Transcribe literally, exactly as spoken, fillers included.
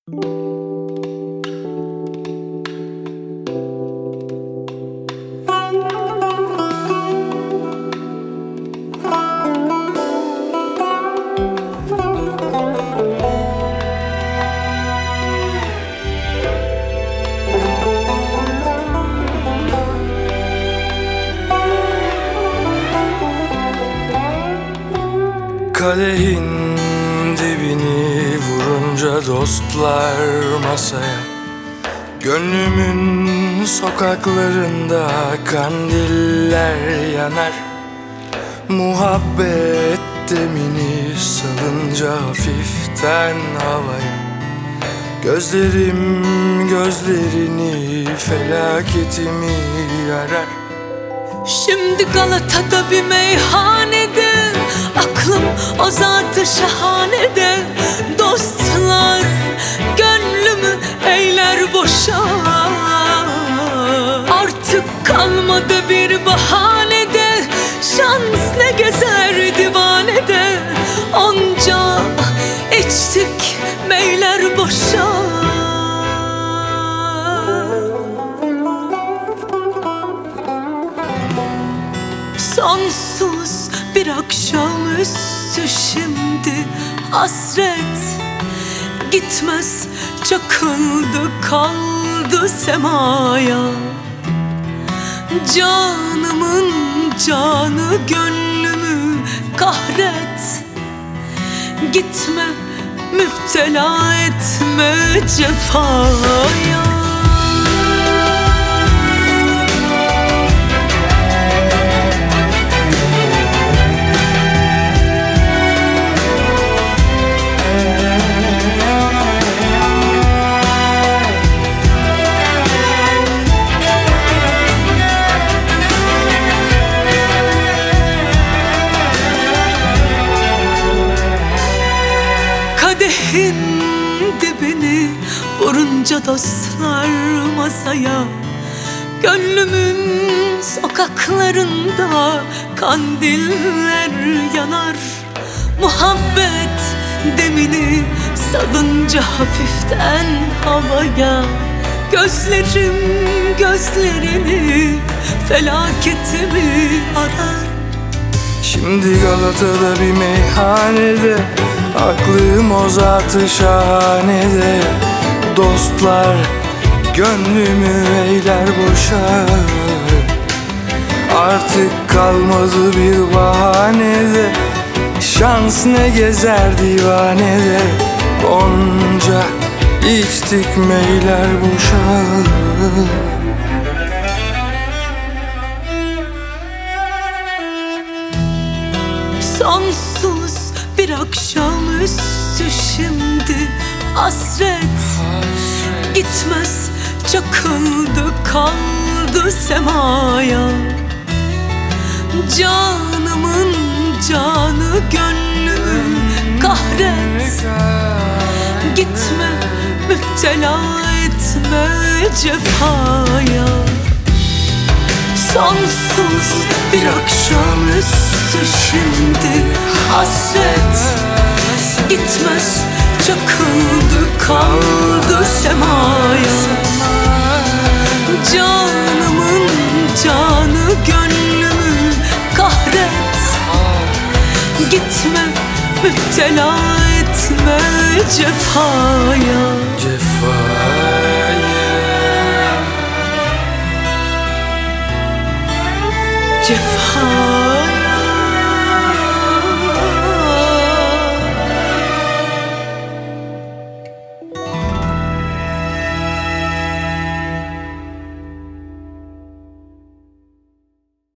Kadehin dibini vurunca dostlar masaya, gönlümün sokaklarında kandiller yanar. Muhabbet demini salınca hafiften havaya, gözlerim gözlerini felaketimi arar. Şimdi Galata'da bir meyhanede, aklım o zat-ı şahanede. Dostlar gönlümü eyler boşa, artık kalmadı bir bahanede. Şans ne gezer divanede, onca içtik meyler boşa. Sonsuz bir akşamüstü şimdi hasret gitmez, çakıldı kaldı semaya. Canımın canı gönlümü kahret, gitme müptela etme cefaya. Kadehin dibini vurunca dostlar masaya, gönlümün sokaklarında kandiller yanar. Muhabbet demini salınca hafiften havaya, gözlerim gözlerini felaketimi arar. Şimdi Galata'da bir meyhanede, aklım o zat-ı şahanede. Dostlar gönlümü eyler boşa, artık kalmadı bir bahanede. Şans ne gezer divanede, onca içtik meyler boşa. Sonsuz bir akşamüstü şimdi hasret gitmez, çakıldı kaldı semaya. Canımın canı gönlümü kahret, gitme müptela etme cefaya. Sonsuz bir akşamüstü şimdi hasret gitmez, çakıldı kaldı semaya. Canımın canı gönlümü kahret, gitme müptela etme cefaya. Cefaya, Cefa.